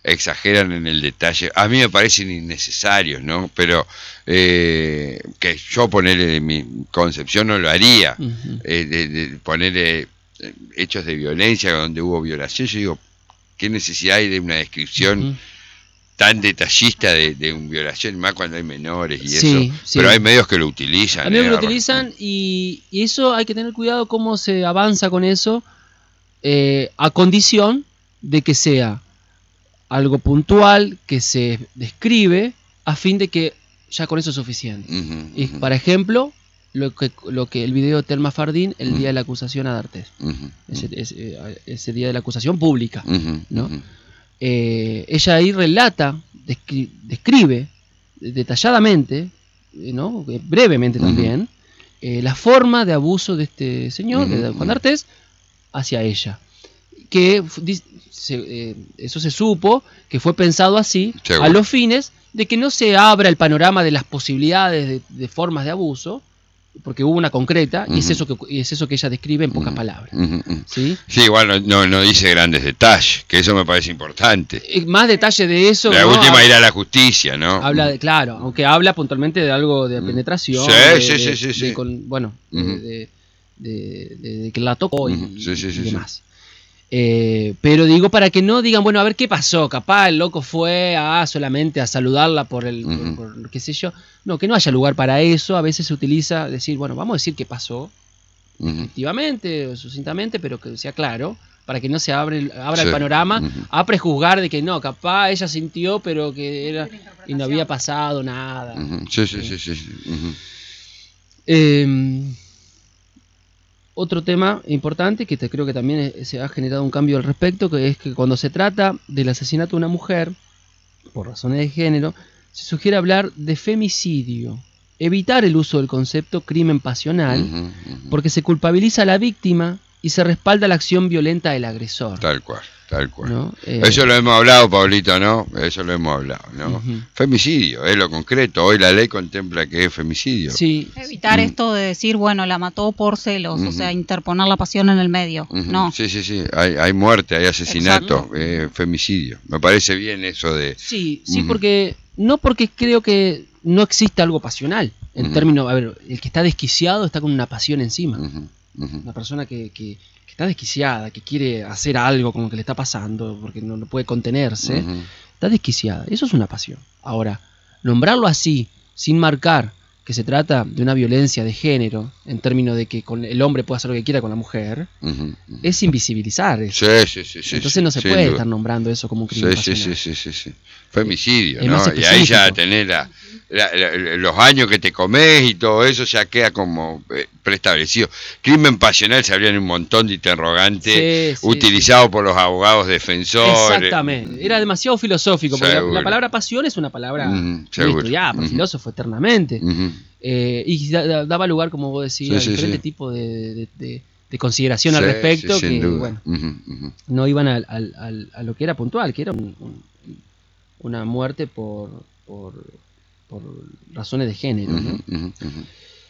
Speaker 1: exageran en el detalle. A mí me parecen innecesarios, ¿no? Pero eh, que yo ponerle mi concepción no lo haría. Uh-huh. eh, de, de ponerle hechos de violencia donde hubo violación. Yo digo, ¿qué necesidad hay de una descripción uh-huh. tan detallista de, de una violación, más cuando hay menores y sí, eso? Sí. Pero hay medios que lo utilizan.
Speaker 2: Hay medios eh, que lo utilizan y, y eso hay que tener cuidado cómo se avanza con eso, eh, a condición de que sea algo puntual, que se describe, a fin de que ya con eso es suficiente. Uh-huh, y, uh-huh. Por ejemplo, lo que, lo que el video de Telma Fardín, el uh-huh. día de la acusación a D'Artés. Uh-huh. Ese, ese, ese día de la acusación pública. Uh-huh. ¿No? Uh-huh. Eh, ella ahí relata, descri- describe detalladamente, ¿no? brevemente uh-huh. también, eh, la forma de abuso de este señor, uh-huh. de Juan D'Artés, hacia ella. Que se, eh, eso se supo que fue pensado así, seguro, a los fines de que no se abra el panorama de las posibilidades de, de formas de abuso, porque hubo una concreta, uh-huh. y, es eso que, y es eso que ella describe en pocas uh-huh. palabras. Uh-huh. ¿Sí?
Speaker 1: Sí, igual no, no, no dice grandes detalles, que eso me parece importante.
Speaker 2: Eh, más detalle de eso.
Speaker 1: La
Speaker 2: ¿no?
Speaker 1: última irá a la justicia, ¿no?
Speaker 2: Habla de, claro, aunque habla puntualmente de algo de penetración.
Speaker 1: Sí,
Speaker 2: de,
Speaker 1: sí,
Speaker 2: de,
Speaker 1: sí, sí,
Speaker 2: de,
Speaker 1: sí.
Speaker 2: de con, bueno, uh-huh. de, de, de, de, de que la tocó uh-huh. y, sí, sí, sí, y demás. Sí. Eh, pero digo para que no digan, bueno, a ver qué pasó, capaz el loco fue a solamente a saludarla por el, uh-huh. por, por qué sé yo, no, que no haya lugar para eso. A veces se utiliza decir, bueno, vamos a decir qué pasó, uh-huh. efectivamente o sucintamente, pero que sea claro, para que no se abre, abra sí. el panorama uh-huh. a prejuzgar de que no, capaz ella sintió, pero que era y no había pasado nada.
Speaker 1: Uh-huh. Sí, sí, sí, sí, sí. Uh-huh.
Speaker 2: Eh, Otro tema importante que te, creo que también se ha generado un cambio al respecto, que es que cuando se trata del asesinato de una mujer por razones de género, se sugiere hablar de femicidio, evitar el uso del concepto crimen pasional, uh-huh, uh-huh. porque se culpabiliza a la víctima y se respalda la acción violenta del agresor.
Speaker 1: Tal cual, tal cual. ¿No? Eh, Eso lo hemos hablado, Pablito, ¿no? Eso lo hemos hablado, ¿no? Uh-huh. Femicidio, es lo concreto. Hoy la ley contempla que es femicidio.
Speaker 2: Sí.
Speaker 3: Evitar uh-huh. esto de decir, bueno, la mató por celos, uh-huh. o sea, interponer la pasión en el medio. Uh-huh. No.
Speaker 1: Sí, sí, sí. Hay, hay muerte, hay asesinato, eh, femicidio. Me parece bien eso de...
Speaker 2: Sí, sí, uh-huh. porque... No porque creo que no exista algo pasional. En uh-huh. términos, a ver, el que está desquiciado está con una pasión encima. Uh-huh. Uh-huh. Una persona que, que, que está desquiciada, que quiere hacer algo con lo que le está pasando, porque no, no puede contenerse, uh-huh. está desquiciada. Eso es una pasión. Ahora, nombrarlo así, sin marcar que se trata de una violencia de género, en términos de que con el hombre puede hacer lo que quiera con la mujer, uh-huh. Uh-huh. es invisibilizar eso.
Speaker 1: Sí, sí, sí, sí,
Speaker 2: Entonces no se puede duda. estar nombrando eso como un crimen
Speaker 1: sí,
Speaker 2: pasional.
Speaker 1: Sí, sí, sí, sí. Femicidio, es ¿no? Y ahí ya tenés la, la, la, los años que te comés y todo eso ya queda como eh, preestablecido. Crimen pasional se abrían un montón de interrogantes sí, sí, utilizados sí. por los abogados defensores.
Speaker 2: Exactamente. Era demasiado filosófico, porque la, la palabra pasión es una palabra uh-huh, estudiada por uh-huh. filósofos eternamente. Uh-huh. Eh, y da, daba lugar, como vos decías, sí, a diferentes sí, sí. tipos de, de, de, de consideración sí, al respecto sí, que bueno, uh-huh, uh-huh. no iban al, al, al, a lo que era puntual, que era un, un, una muerte por, por, por razones de género. Uh-huh, ¿no? uh-huh, uh-huh.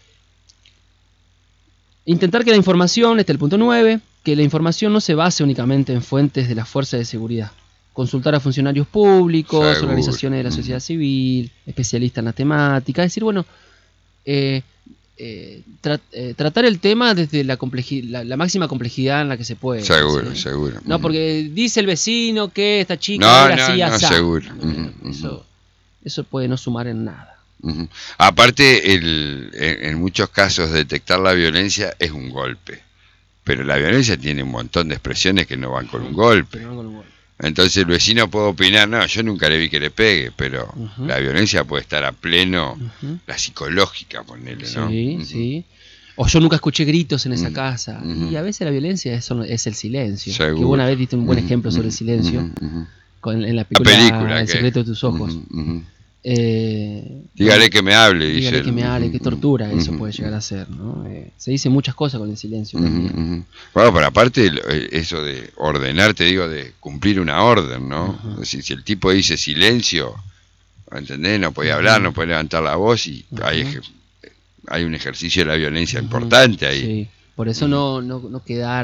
Speaker 2: Intentar que la información, este es el punto nueve, que la información no se base únicamente en fuentes de las fuerzas de seguridad. Consultar a funcionarios públicos, seguro. Organizaciones de la sociedad uh-huh. civil, especialistas en la temática, es decir, bueno, eh, eh, tra- eh, tratar el tema desde la, compleji- la, la máxima complejidad en la que se puede.
Speaker 1: Seguro,
Speaker 2: ¿sí?
Speaker 1: seguro.
Speaker 2: No, porque dice el vecino que esta chica
Speaker 1: no,
Speaker 2: era
Speaker 1: no,
Speaker 2: así,
Speaker 1: no,
Speaker 2: así.
Speaker 1: Seguro.
Speaker 2: Uh-huh, eso, eso puede no sumar en nada.
Speaker 1: Uh-huh. Aparte, el, en, en muchos casos detectar la violencia es un golpe, pero la violencia tiene un montón de expresiones que no van con un golpe. No van con un golpe. Entonces el vecino puede opinar, no, yo nunca le vi que le pegue, pero uh-huh. la violencia puede estar a pleno, uh-huh. la psicológica, ponele, ¿no?
Speaker 2: Sí, uh-huh. sí. O yo nunca escuché gritos en esa uh-huh. casa. Uh-huh. Y a veces la violencia es, es el silencio. Seguro. Que una vez diste un buen ejemplo uh-huh. sobre el silencio uh-huh. con, en la película, la película El que... secreto de tus ojos. Uh-huh. Uh-huh. Eh,
Speaker 1: dígale que me hable,
Speaker 2: dígale
Speaker 1: dice
Speaker 2: que me hable,
Speaker 1: uh-huh.
Speaker 2: qué tortura uh-huh. eso
Speaker 1: uh-huh.
Speaker 2: puede llegar a ser, ¿no? Eh, se dicen muchas cosas con el silencio
Speaker 1: uh-huh.
Speaker 2: también.
Speaker 1: Uh-huh. Bueno, pero aparte eso de ordenar, te digo, de cumplir una orden, ¿no? Uh-huh. Es decir, si el tipo dice silencio, ¿entendés? No puede uh-huh. hablar, no puede levantar la voz y uh-huh. hay, hay un ejercicio de la violencia uh-huh. importante ahí.
Speaker 2: Sí, por eso uh-huh. no, no, no quedar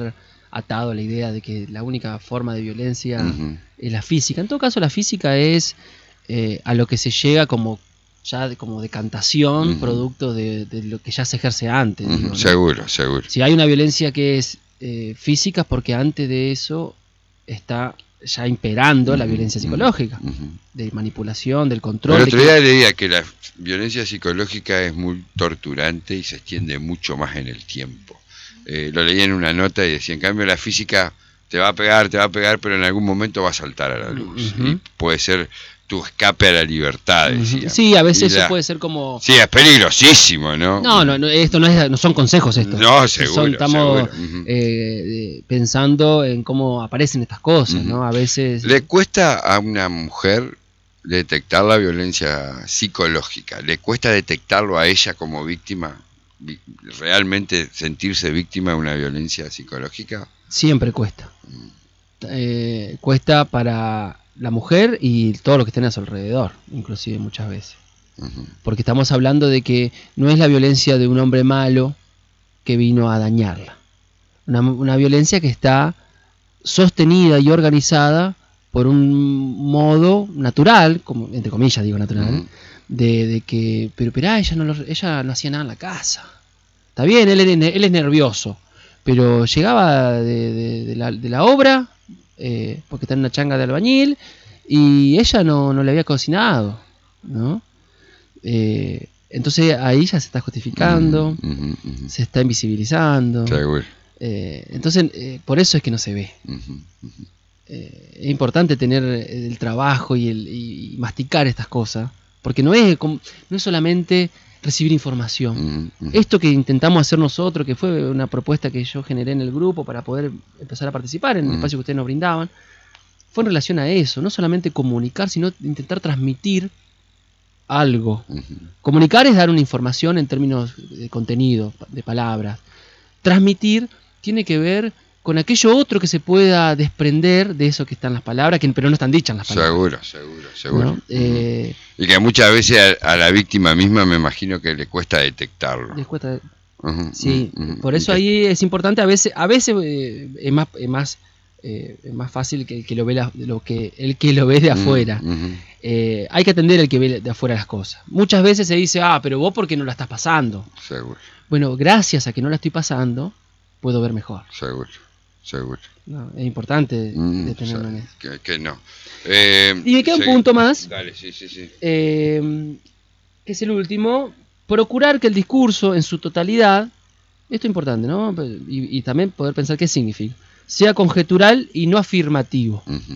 Speaker 2: atado a la idea de que la única forma de violencia uh-huh. es la física. En todo caso, la física es eh, a lo que se llega como ya de, como decantación, uh-huh. producto de, de lo que ya se ejerce antes.
Speaker 1: Uh-huh.
Speaker 2: Digo, ¿no?
Speaker 1: Seguro, seguro.
Speaker 2: Si hay una violencia que es eh, física es porque antes de eso está ya imperando uh-huh. la violencia psicológica, uh-huh. de manipulación, del control.
Speaker 1: El otro
Speaker 2: de
Speaker 1: día
Speaker 2: que...
Speaker 1: leía que la violencia psicológica es muy torturante y se extiende mucho más en el tiempo. Eh, lo leí en una nota y decía, en cambio la física te va a pegar, te va a pegar, pero en algún momento va a saltar a la luz. Uh-huh. Y puede ser tu escape a la libertad, decía.
Speaker 2: Sí, a veces
Speaker 1: y la...
Speaker 2: eso puede ser como...
Speaker 1: Sí, es peligrosísimo, ¿no?
Speaker 2: No, no, no esto no, es, no son consejos estos.
Speaker 1: No, seguro,
Speaker 2: son, estamos
Speaker 1: seguro. Uh-huh.
Speaker 2: eh, pensando en cómo aparecen estas cosas, uh-huh. ¿no? A veces...
Speaker 1: ¿Le cuesta a una mujer detectar la violencia psicológica? ¿Le cuesta detectarlo a ella como víctima? ¿Realmente sentirse víctima de una violencia psicológica?
Speaker 2: Siempre cuesta. Eh, cuesta para la mujer y todo lo que estén a su alrededor, inclusive muchas veces. Uh-huh. Porque estamos hablando de que no es la violencia de un hombre malo que vino a dañarla. Una, una violencia que está sostenida y organizada por un modo natural, como entre comillas digo natural, uh-huh. de, de que, pero, pero ella, no lo, ella no hacía nada en la casa. Está bien, él, él, él es nervioso, pero llegaba de, de, de, la, de la obra, eh, porque está en una changa de albañil, y ella no, no le había cocinado, ¿no? Eh, entonces ahí ya se está justificando, uh-huh, uh-huh, uh-huh. se está invisibilizando.
Speaker 1: Seguro.
Speaker 2: Eh, entonces, eh, por eso es que no se ve. Uh-huh, uh-huh. Eh, es importante tener el trabajo y, el, y masticar estas cosas, porque no es, no es solamente recibir información. Uh-huh, uh-huh. Esto que intentamos hacer nosotros, que fue una propuesta que yo generé en el grupo para poder empezar a participar en el uh-huh. espacio que ustedes nos brindaban, fue en relación a eso, no solamente comunicar, sino intentar transmitir algo. Uh-huh. Comunicar es dar una información en términos de contenido, de palabras. Transmitir tiene que ver con aquello otro que se pueda desprender de eso que están las palabras, que pero no están dichas las palabras.
Speaker 1: Seguro, seguro, seguro.
Speaker 2: ¿No? Eh,
Speaker 1: y que muchas veces a, a la víctima misma me imagino que le cuesta detectarlo.
Speaker 2: Les cuesta.
Speaker 1: Uh-huh,
Speaker 2: sí,
Speaker 1: uh-huh,
Speaker 2: por eso ahí es importante, a veces, a veces eh, es más, es más, eh, es más fácil que el que lo ve la, lo que el que lo ve de afuera. Uh-huh. Eh, hay que atender al que ve de afuera las cosas. Muchas veces se dice, ah, pero vos porque no la estás pasando.
Speaker 1: Seguro.
Speaker 2: Bueno, gracias a que no la estoy pasando, puedo ver mejor.
Speaker 1: Seguro. Seguro.
Speaker 2: No, es importante mm, detenerlo en eso.
Speaker 1: Que, que no. Eh,
Speaker 2: y me queda un punto más.
Speaker 1: Dale, sí, sí, sí.
Speaker 2: Eh, que es el último. Procurar que el discurso en su totalidad, esto es importante, ¿no? Y, y también poder pensar qué significa, sea conjetural y no afirmativo. Uh-huh.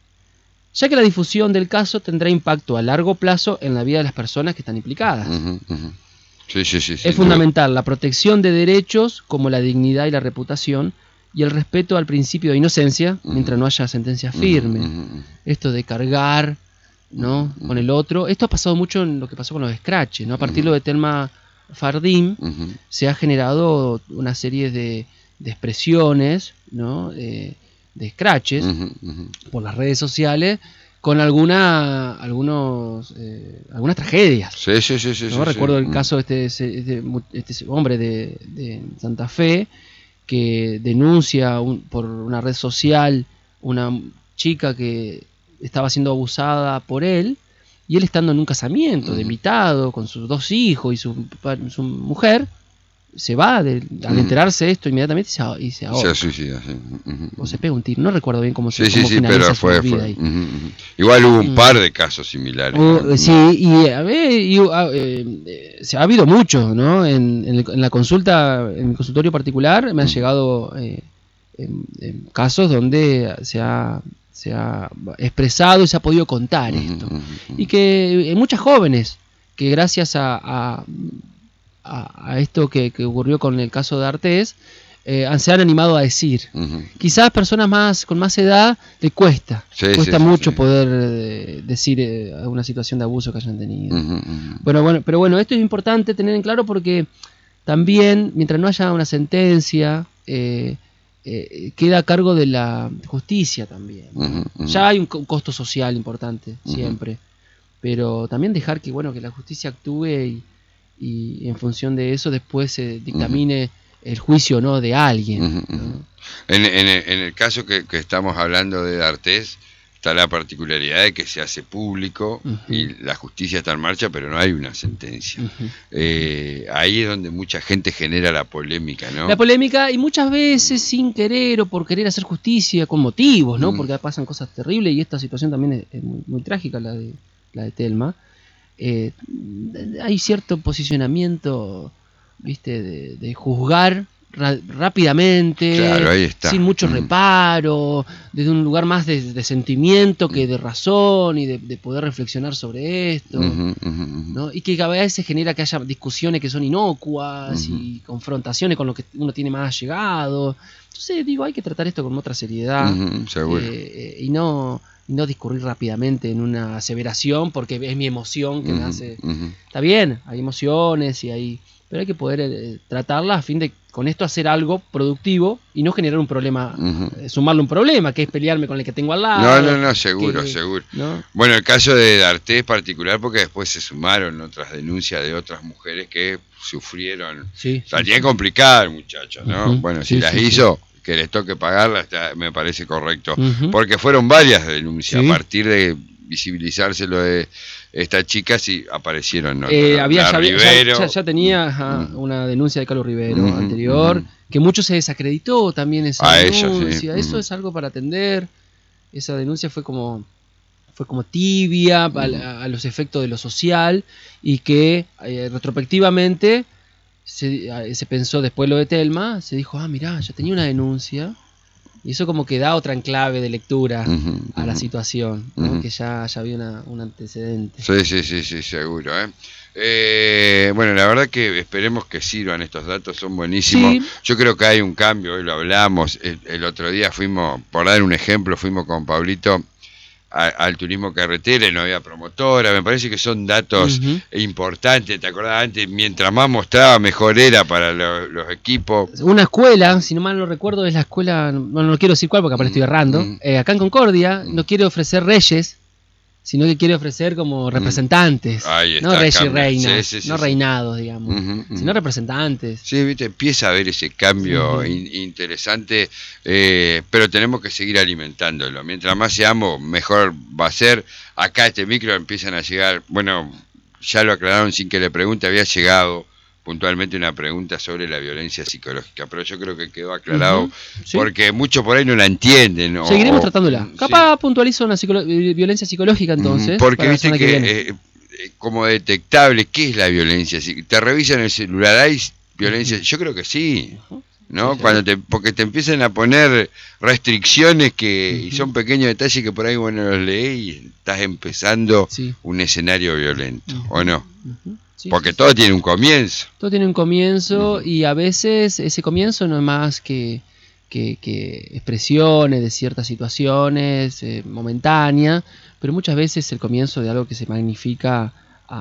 Speaker 2: Ya que la difusión del caso tendrá impacto a largo plazo en la vida de las personas que están implicadas. Uh-huh, uh-huh.
Speaker 1: Sí, sí, sí,
Speaker 2: es
Speaker 1: sí,
Speaker 2: fundamental no. la protección de derechos como la dignidad y la reputación y el respeto al principio de inocencia, uh-huh. mientras no haya sentencia firme. Uh-huh. Esto de cargar, ¿no? Uh-huh. con el otro. Esto ha pasado mucho en lo que pasó con los scratches, ¿no? A partir uh-huh. de Telma Fardín uh-huh. se ha generado una serie de, de expresiones, ¿no? Eh, de scratches uh-huh. Uh-huh. por las redes sociales con alguna algunos eh, algunas tragedias.
Speaker 1: Sí, sí, sí, sí,
Speaker 2: ¿no?
Speaker 1: sí
Speaker 2: Recuerdo
Speaker 1: sí.
Speaker 2: el caso de este, este, este hombre de, de Santa Fe que denuncia un, por una red social una chica que estaba siendo abusada por él, y él estando en un casamiento, uh-huh. de invitado, con sus dos hijos y su, su mujer, se va, de, al enterarse de esto inmediatamente y se, y se ahorca.
Speaker 1: Se suicida, sí. Uh-huh.
Speaker 2: O se pega un tiro, no recuerdo bien cómo se
Speaker 1: sí, cómo sí,
Speaker 2: finaliza
Speaker 1: pero
Speaker 2: su
Speaker 1: fue,
Speaker 2: vida
Speaker 1: fue.
Speaker 2: ahí.
Speaker 1: Uh-huh. Igual hubo un par de casos similares.
Speaker 2: Uh, ¿no? Sí, y, a ver, y a, eh, se ha habido mucho, ¿no? En, en, en la consulta, en mi consultorio particular, me han uh-huh. llegado eh, en, en casos donde se ha, se ha expresado y se ha podido contar uh-huh. esto. Uh-huh. Y que eh, muchas jóvenes, que gracias a... a A, a esto que, que ocurrió con el caso de Artés, eh, se han animado a decir. Uh-huh. Quizás personas más con más edad le cuesta, sí, cuesta sí, mucho sí. poder eh, decir eh, alguna situación de abuso que hayan tenido. Uh-huh, uh-huh. Bueno, bueno, pero bueno, esto es importante tener en claro porque también, mientras no haya una sentencia, eh, eh, queda a cargo de la justicia también. Uh-huh, uh-huh. Ya hay un, un costo social importante, uh-huh. siempre, pero también dejar que, bueno, que la justicia actúe y y en función de eso después se dictamine uh-huh. el juicio no de alguien.
Speaker 1: Uh-huh, uh-huh. ¿no? En, en, en el caso que, que estamos hablando de D'Artés, está la particularidad de que se hace público uh-huh. y la justicia está en marcha, pero no hay una sentencia. Uh-huh. Eh, ahí es donde mucha gente genera la polémica, ¿no?
Speaker 2: La polémica, y muchas veces sin querer o por querer hacer justicia, con motivos, ¿no? Uh-huh. Porque pasan cosas terribles y esta situación también es, es muy, muy trágica, la de, la de Telma. Eh, hay cierto posicionamiento, ¿viste? De, de juzgar Ra- rápidamente,
Speaker 1: claro, ahí está.
Speaker 2: Sin mucho
Speaker 1: mm.
Speaker 2: reparo, desde un lugar más de, de sentimiento que de razón y de, de poder reflexionar sobre esto, uh-huh, uh-huh. ¿no? Y que a veces genera que haya discusiones que son inocuas uh-huh. y confrontaciones con lo que uno tiene más allegado. Entonces digo, hay que tratar esto con otra seriedad
Speaker 1: uh-huh, seguro.
Speaker 2: Eh, y no y no discurrir rápidamente en una aseveración porque es mi emoción que uh-huh, me hace. Uh-huh. Está bien, hay emociones y hay, pero hay que poder eh, tratarla a fin de con esto hacer algo productivo y no generar un problema, uh-huh. eh, sumarle un problema, que es pelearme con el que tengo al lado.
Speaker 1: No, no, no, seguro, que, seguro. ¿no? Bueno, el caso de D'Artés es particular porque después se sumaron otras denuncias de otras mujeres que sufrieron. Sí, Salía sí, complicada el muchacho, ¿no? Uh-huh. Bueno, si sí, las sí, hizo, sí. que les toque pagarlas, me parece correcto. Uh-huh. Porque fueron varias denuncias sí. a partir de visibilizarse lo de estas chicas y aparecieron ¿no?
Speaker 2: eh,
Speaker 1: la,
Speaker 2: había
Speaker 1: la
Speaker 2: ya,
Speaker 1: Rivero.
Speaker 2: Ya, ya tenía ajá, uh-huh. una denuncia de Carlos Rivero uh-huh. anterior, uh-huh. que mucho se desacreditó también esa a denuncia, ella, sí. eso uh-huh. es algo para atender. Esa denuncia fue como fue como tibia uh-huh. a, a los efectos de lo social y que eh, retrospectivamente se, se pensó después lo de Telma, se dijo, ah mirá, ya tenía una denuncia. Y eso como que da otra enclave de lectura uh-huh, a la uh-huh. situación, ¿no? uh-huh. que ya, ya había una, un antecedente.
Speaker 1: Sí, sí, sí, sí, seguro. ¿eh? Eh, bueno, la verdad que esperemos que sirvan estos datos, son buenísimos. Sí. Yo creo que hay un cambio, hoy lo hablamos. El, el otro día fuimos, por dar un ejemplo, fuimos con Pablito a, al turismo carretera y no había promotora. Me parece que son datos uh-huh. importantes. ¿Te acordás antes? Mientras más mostraba, mejor era para lo, los equipos.
Speaker 2: Una escuela, si no mal no recuerdo, es la escuela, no, no quiero decir cuál porque aparte uh-huh. estoy errando, uh-huh. eh, acá en Concordia uh-huh. no quiere ofrecer reyes, sino que quiere ofrecer como representantes,
Speaker 1: Ahí está,
Speaker 2: no reyes y
Speaker 1: cambia.
Speaker 2: reinas,
Speaker 1: sí, sí, sí,
Speaker 2: no
Speaker 1: sí.
Speaker 2: reinados, digamos, uh-huh, uh-huh. sino representantes.
Speaker 1: Sí, viste, empieza a haber ese cambio uh-huh. in- interesante, eh, pero tenemos que seguir alimentándolo. Mientras más seamos, mejor va a ser. Acá este micro empiezan a llegar, bueno, ya lo aclararon sin que le pregunte, había llegado puntualmente una pregunta sobre la violencia psicológica, pero yo creo que quedó aclarado, uh-huh, ¿sí? porque muchos por ahí no la entienden. O,
Speaker 2: Seguiremos tratándola. Capaz sí. puntualizo una psicolo- violencia psicológica entonces.
Speaker 1: Uh-huh, porque viste que, que eh, como detectable, ¿qué es la violencia? Si te revisan el celular, ¿hay violencia? Uh-huh. Yo creo que sí. Uh-huh. ¿No? Sí, Cuando te, porque te empiezan a poner restricciones que uh-huh. y son pequeños detalles que por ahí bueno los lees y estás empezando sí. un escenario violento, uh-huh. ¿o no? Uh-huh. Sí, porque sí, todo sí. tiene un comienzo.
Speaker 2: Todo tiene un comienzo uh-huh. y a veces ese comienzo no es más que, que, que expresiones de ciertas situaciones eh, momentáneas, pero muchas veces el comienzo de algo que se magnifica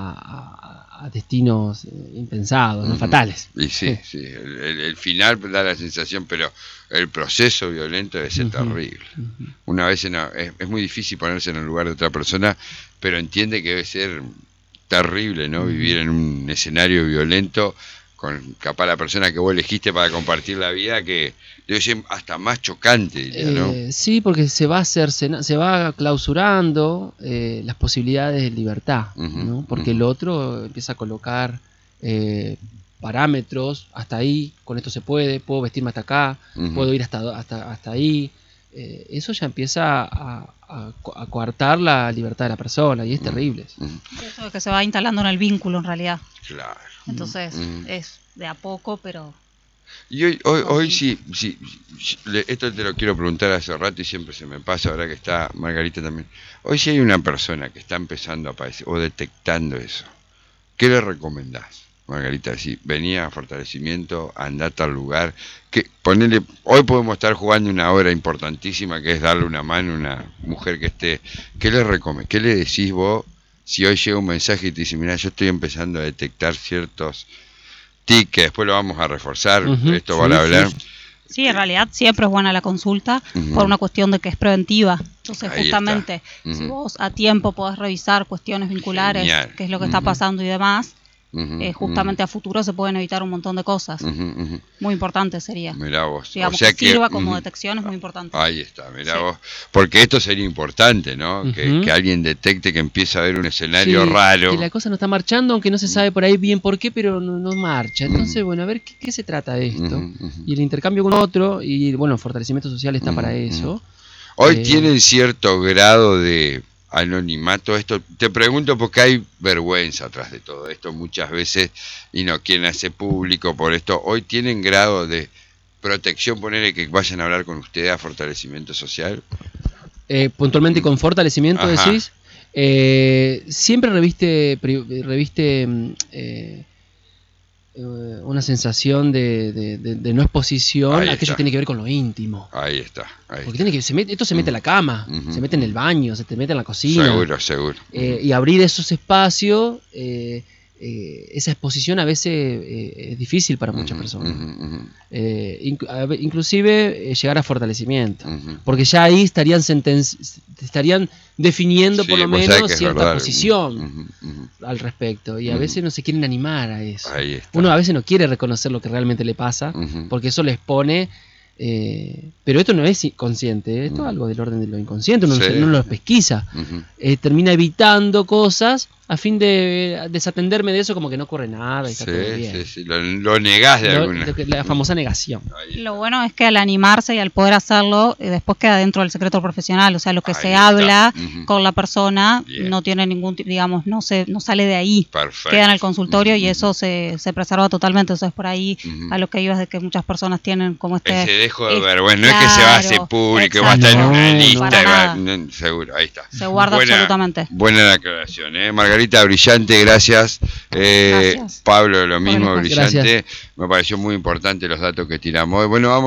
Speaker 2: a, a, a destinos eh, impensados, uh-huh. no fatales.
Speaker 1: Y sí, sí. El, el, el final da la sensación, pero el proceso violento debe ser uh-huh. terrible. Uh-huh. Una vez no, es, es muy difícil ponerse en el lugar de otra persona, pero entiende que debe ser terrible, ¿no? Uh-huh. Vivir en un escenario violento con capaz la persona que vos elegiste para compartir la vida, que debe ser hasta más chocante, diría, ¿no?
Speaker 2: Eh, sí, porque se va a hacer, se va clausurando eh, las posibilidades de libertad, uh-huh. ¿no? Porque uh-huh. el otro empieza a colocar eh, parámetros, hasta ahí, con esto se puede, puedo vestirme hasta acá, uh-huh. puedo ir hasta, hasta, hasta ahí. Eh, eso ya empieza a, a, a coartar la libertad de la persona y es terrible.
Speaker 3: Uh-huh. Eso es que se va instalando en el vínculo en realidad.
Speaker 1: Claro.
Speaker 3: Entonces
Speaker 1: uh-huh.
Speaker 3: es de a poco, pero...
Speaker 1: Y hoy, hoy, hoy sí, sí, sí, esto te lo quiero preguntar hace rato y siempre se me pasa, ahora que está Margarita también. Hoy sí hay una persona que está empezando a aparecer o detectando eso. ¿Qué le recomendás, Margarita? Si venía a fortalecimiento, andate al lugar, que ponele, hoy podemos estar jugando una hora importantísima que es darle una mano a una mujer que esté. ¿Qué le recomendás? ¿Qué le decís vos si hoy llega un mensaje y te dice, mira, yo estoy empezando a detectar ciertos tics que después lo vamos a reforzar, uh-huh, esto sí, va a hablar?
Speaker 3: Sí. Sí, en realidad siempre es buena la consulta uh-huh. por una cuestión de que es preventiva. Entonces, ahí justamente, uh-huh. si vos a tiempo podés revisar cuestiones vinculares, Genial. qué es lo que uh-huh. está pasando y demás,
Speaker 1: Uh-huh,
Speaker 3: eh, justamente
Speaker 1: uh-huh.
Speaker 3: a futuro se pueden evitar un montón de cosas.
Speaker 1: Uh-huh, uh-huh.
Speaker 3: Muy importante sería.
Speaker 1: Mirá vos.
Speaker 3: Digamos,
Speaker 1: o sea
Speaker 3: que sirva
Speaker 1: que,
Speaker 3: como
Speaker 1: uh-huh.
Speaker 3: detección es muy importante.
Speaker 1: Ahí está, mirá
Speaker 3: sí.
Speaker 1: vos. Porque esto sería importante, ¿no?
Speaker 2: Uh-huh.
Speaker 1: Que, que alguien detecte que empieza a haber un escenario
Speaker 2: sí,
Speaker 1: raro.
Speaker 2: Que la cosa no está marchando, aunque no se sabe por ahí bien por qué, pero no, no marcha. Entonces, uh-huh. bueno, a ver qué, qué se trata de esto.
Speaker 1: Uh-huh, uh-huh.
Speaker 2: Y el intercambio con otro, y bueno, el fortalecimiento social está uh-huh. para eso. Uh-huh.
Speaker 1: Hoy
Speaker 2: eh,
Speaker 1: tienen cierto grado de anonimato esto. Te pregunto porque hay vergüenza atrás de todo esto muchas veces y no quieren hacer público por esto. Hoy tienen grado de protección, ponerle que vayan a hablar con ustedes a fortalecimiento social.
Speaker 2: Eh, puntualmente con fortalecimiento, Ajá. decís, eh, siempre reviste, reviste eh, una sensación de, de, de, de no exposición,
Speaker 1: ahí
Speaker 2: aquello
Speaker 1: está.
Speaker 2: Tiene que ver con lo íntimo.
Speaker 1: Ahí está. Ahí
Speaker 2: Porque
Speaker 1: está.
Speaker 2: Tiene que, se mete, esto se mete en la cama, uh-huh. se mete en el baño, se te mete en la cocina.
Speaker 1: Seguro, seguro.
Speaker 2: Eh, uh-huh. Y abrir esos espacios, eh, eh, esa exposición a veces eh, es difícil para muchas uh-huh. personas. Uh-huh. Eh, inc- a, inclusive eh, llegar a fortalecimiento. Uh-huh. Porque ya ahí estarían sentenci- estarían definiendo sí, por lo menos cierta verdad. posición uh-huh. Uh-huh. al respecto. Y a uh-huh. veces no se quieren animar a eso. Uno a veces no quiere reconocer lo que realmente le pasa, uh-huh. porque eso les pone... Eh, pero esto no es consciente, esto uh-huh. es algo del orden de lo inconsciente, uno, sí. no, no lo pesquisa, uh-huh. eh, termina evitando cosas a fin de desatenderme de eso, como que no ocurre nada y está
Speaker 1: sí,
Speaker 2: todo bien.
Speaker 1: Sí, sí. Lo, lo negás de
Speaker 2: lo,
Speaker 1: alguna
Speaker 2: lo, La famosa negación.
Speaker 3: Lo bueno es que al animarse y al poder hacerlo, eh, después queda dentro del secreto profesional, o sea, lo que ahí se está. habla uh-huh. con la persona bien. No tiene ningún, digamos, no se no sale de ahí,
Speaker 1: perfecto.
Speaker 3: Queda en el consultorio uh-huh. y eso se, se preserva totalmente, entonces por ahí uh-huh. a lo que ibas de que muchas personas tienen como este...
Speaker 1: Ese dejo de vergüenza, no claro, es que se va a hacer público, exacto. va a estar en una lista, va, no, seguro, ahí está.
Speaker 3: Se guarda
Speaker 1: buena,
Speaker 3: absolutamente.
Speaker 1: Buena la aclaración, ¿eh? Margarita, brillante, gracias. Eh,
Speaker 3: gracias.
Speaker 1: Pablo, lo mismo,
Speaker 3: bueno,
Speaker 1: brillante.
Speaker 2: Gracias.
Speaker 1: Me pareció muy importante los datos que tiramos. Bueno, vamos.